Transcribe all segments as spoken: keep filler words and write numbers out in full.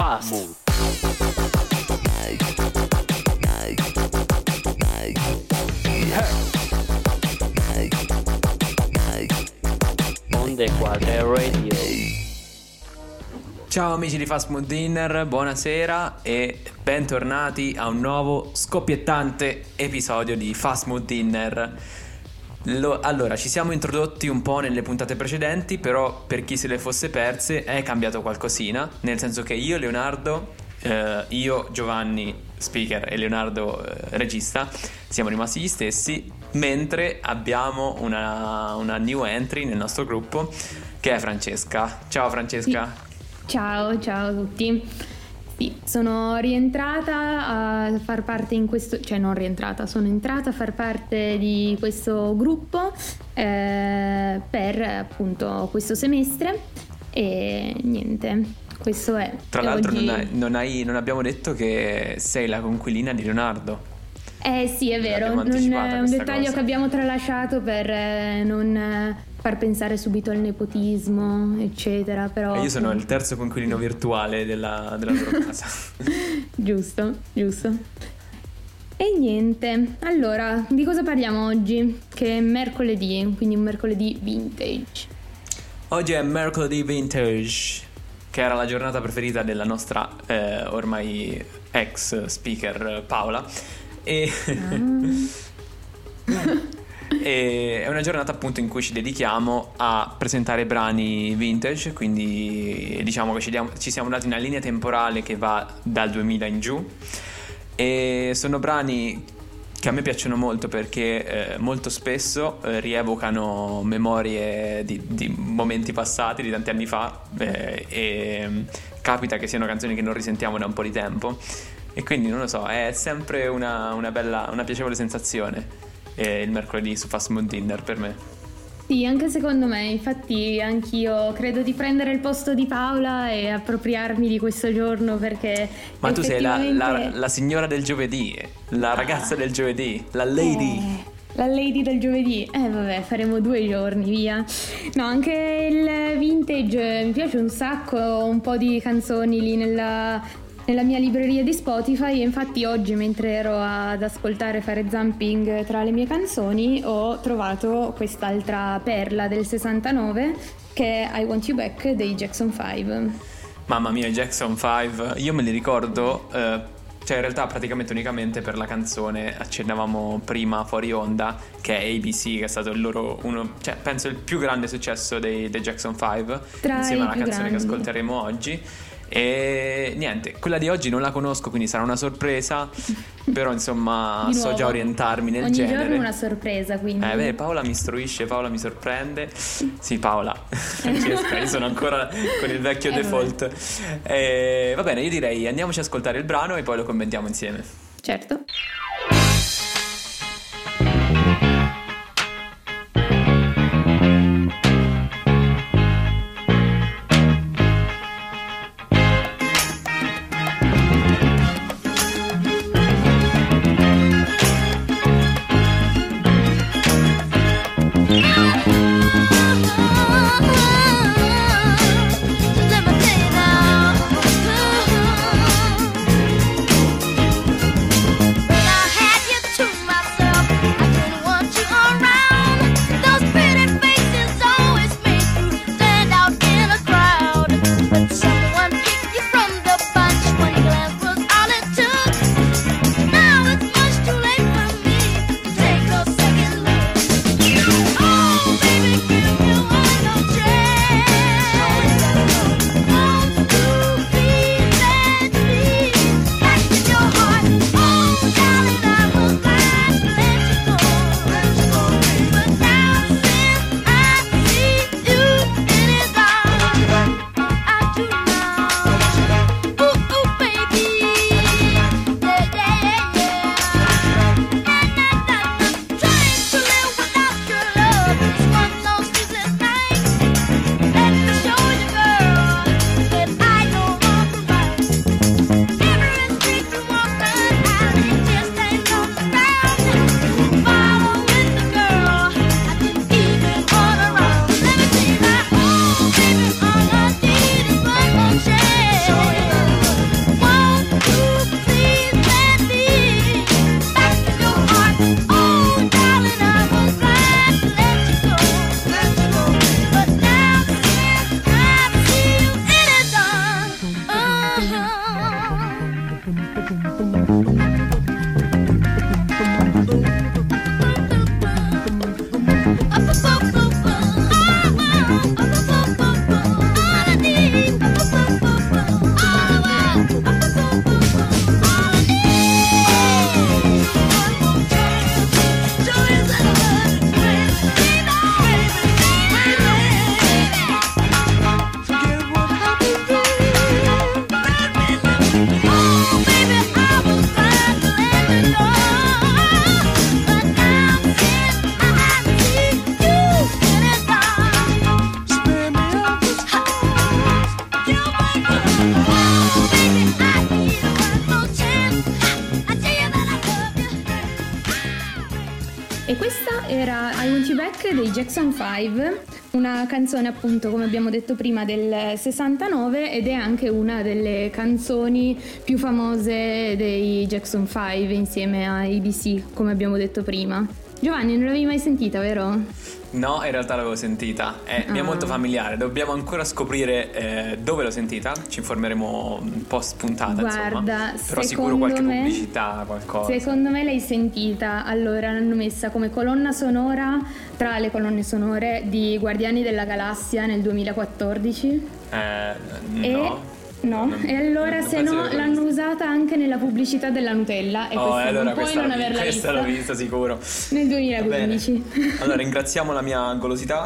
Fast. Onde Quadre Radio. Ciao amici di Fast Mood Dinner, buonasera e bentornati a un nuovo scoppiettante episodio di Fast Mood Dinner. Lo, allora, ci siamo introdotti un po' nelle puntate precedenti, però per chi se le fosse perse è cambiato qualcosina, nel senso che io, Leonardo, eh, io, Giovanni, speaker, e Leonardo, eh, regista, siamo rimasti gli stessi, mentre abbiamo una, una new entry nel nostro gruppo che è Francesca. Ciao Francesca. Sì. Ciao, ciao a tutti. Sì, sono rientrata a far parte in questo, cioè non rientrata, sono entrata a far parte di questo gruppo eh, per appunto questo semestre e niente, questo è. Tra e l'altro oggi... non, hai, non, hai, non abbiamo detto che sei la conquilina di Leonardo. Eh sì, è vero, non, è un dettaglio cosa. Che abbiamo tralasciato per eh, non eh, far pensare subito al nepotismo, eccetera. Però e io sono il terzo conquilino virtuale della, della loro casa. Giusto, giusto. E niente, allora, di cosa parliamo oggi? Che è mercoledì, quindi un mercoledì vintage. Oggi è mercoledì vintage, che era la giornata preferita della nostra eh, ormai ex speaker Paola. E, ah. e è una giornata appunto in cui ci dedichiamo a presentare brani vintage, quindi diciamo che ci, diamo, ci siamo dati una linea temporale che va dal duemila in giù, e sono brani che a me piacciono molto perché eh, molto spesso eh, rievocano memorie di, di momenti passati, di tanti anni fa, eh, e capita che siano canzoni che non risentiamo da un po' di tempo. E quindi non lo so, è sempre una, una bella, una piacevole sensazione eh, il mercoledì su Fast Mood Dinner per me. Sì, anche secondo me, infatti anch'io credo di prendere il posto di Paola e appropriarmi di questo giorno perché ma tu sei la, effettivamente... la, la signora del giovedì, la ragazza ah. del giovedì, la lady. Eh, la lady del giovedì, eh vabbè, faremo due giorni, via. No, anche il vintage mi piace un sacco, ho un po' di canzoni lì nella... nella mia libreria di Spotify, e infatti oggi mentre ero ad ascoltare, fare zapping tra le mie canzoni, ho trovato quest'altra perla del sessantanove che è I Want You Back dei Jackson five. Mamma mia, i Jackson five, io me li ricordo, eh, cioè in realtà praticamente unicamente per la canzone, accennavamo prima fuori onda, che è A B C, che è stato il loro, uno, cioè penso il più grande successo dei, dei Jackson five, tra insieme alla canzone grandi. che ascolteremo oggi. E niente, quella di oggi non la conosco, quindi sarà una sorpresa, però insomma so già orientarmi nel ogni genere. Ogni giorno una sorpresa, quindi. Eh beh, Paola mi istruisce, Paola mi sorprende. Sì, Paola, io sono ancora con il vecchio eh default. Eh, va bene, io direi andiamoci ad ascoltare il brano e poi lo commentiamo insieme. Certo. Let me Back dei Jackson five, una canzone appunto come abbiamo detto prima del sessantanove ed è anche una delle canzoni più famose dei Jackson five insieme a A B C come abbiamo detto prima. Giovanni, non l'avevi mai sentita, vero? No, in realtà l'avevo sentita, eh, ah. mi è molto familiare, dobbiamo ancora scoprire eh, dove l'ho sentita, ci informeremo post puntata. Guarda, insomma, però sicuro qualche me, pubblicità, qualcosa. Secondo me l'hai sentita, allora l'hanno messa come colonna sonora tra le colonne sonore di Guardiani della Galassia nel duemilaquattordici. Eh, no. E... No, non, e allora se no l'hanno usata anche nella pubblicità della Nutella e oh, allora non puoi non averla questa vista. l'ho vista sicuro Nel duemilaquindici. Allora ringraziamo la mia golosità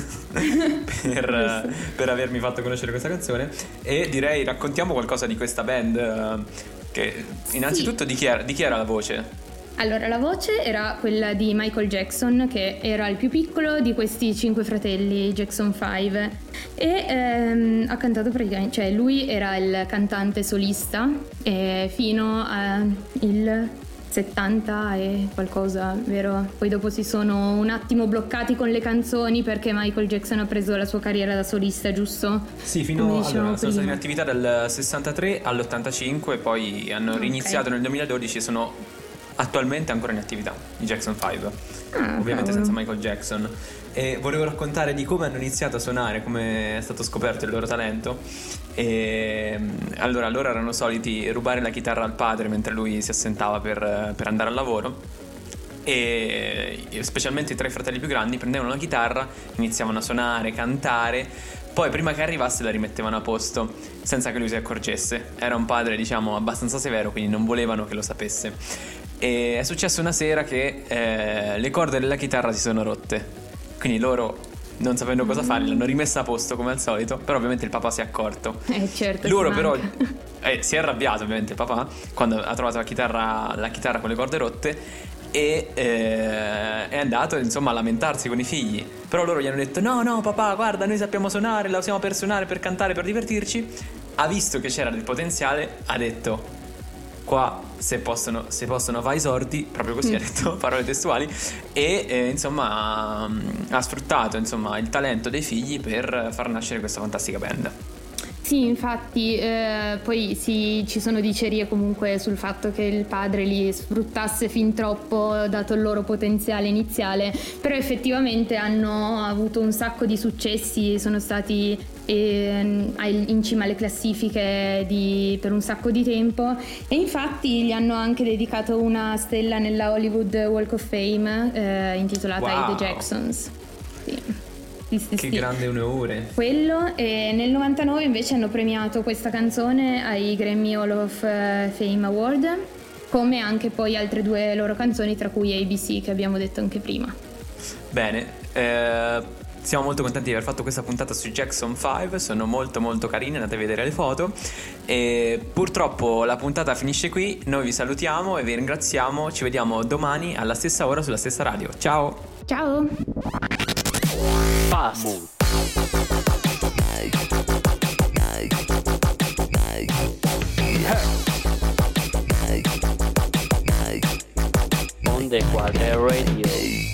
per, per avermi fatto conoscere questa canzone e direi raccontiamo qualcosa di questa band che innanzitutto sì. di, chi era, di chi era la voce? Allora, la voce era quella di Michael Jackson, che era il più piccolo di questi cinque fratelli Jackson five e ehm, ha cantato praticamente, cioè lui era il cantante solista eh, fino al settanta e qualcosa, vero? Poi dopo si sono un attimo bloccati con le canzoni perché Michael Jackson ha preso la sua carriera da solista, giusto? Sì, fino allora, sono stati in attività dal sessantatré all'ottantacinque, poi hanno okay. riniziato nel duemiladodici e sono attualmente ancora in attività i Jackson five, ah, ovviamente cavolo. senza Michael Jackson. E volevo raccontare di come hanno iniziato a suonare, come è stato scoperto il loro talento. E allora loro erano soliti rubare la chitarra al padre mentre lui si assentava per, per andare al lavoro, e specialmente i tre fratelli più grandi prendevano la chitarra, iniziavano a suonare, cantare, poi prima che arrivasse la rimettevano a posto senza che lui si accorgesse. Era un padre, diciamo, abbastanza severo, quindi non volevano che lo sapesse. E è successo una sera che eh, le corde della chitarra si sono rotte, quindi loro, non sapendo cosa fare, l'hanno rimessa a posto come al solito, però ovviamente il papà si è accorto. Eh certo. Loro però eh, si è arrabbiato ovviamente il papà quando ha trovato la chitarra, la chitarra con le corde rotte e eh, è andato insomma a lamentarsi con i figli. Però loro gli hanno detto no no papà, guarda, noi sappiamo suonare, la usiamo per suonare, per cantare, per divertirci. Ha visto che c'era del potenziale, ha detto qua se possono, se possono va i sordi, proprio così mm. ha detto, parole testuali, e eh, insomma ha sfruttato insomma il talento dei figli per far nascere questa fantastica band. Sì, infatti eh, poi sì, ci sono dicerie comunque sul fatto che il padre li sfruttasse fin troppo dato il loro potenziale iniziale, però effettivamente hanno avuto un sacco di successi, sono stati eh, in cima alle classifiche di, per un sacco di tempo e infatti gli hanno anche dedicato una stella nella Hollywood Walk of Fame eh, intitolata wow. I The Jacksons. Sì. Sì, sì, che sì. grande onore quello. E nel novantanove invece hanno premiato questa canzone ai Grammy Hall of Fame Award, come anche poi altre due loro canzoni, tra cui A B C che abbiamo detto anche prima. Bene, eh, siamo molto contenti di aver fatto questa puntata sui Jackson five, sono molto molto carine, andate a vedere le foto. E purtroppo la puntata finisce qui, noi vi salutiamo e vi ringraziamo, ci vediamo domani alla stessa ora sulla stessa radio. Ciao. Ciao. Fast. Onde Quadre Radio.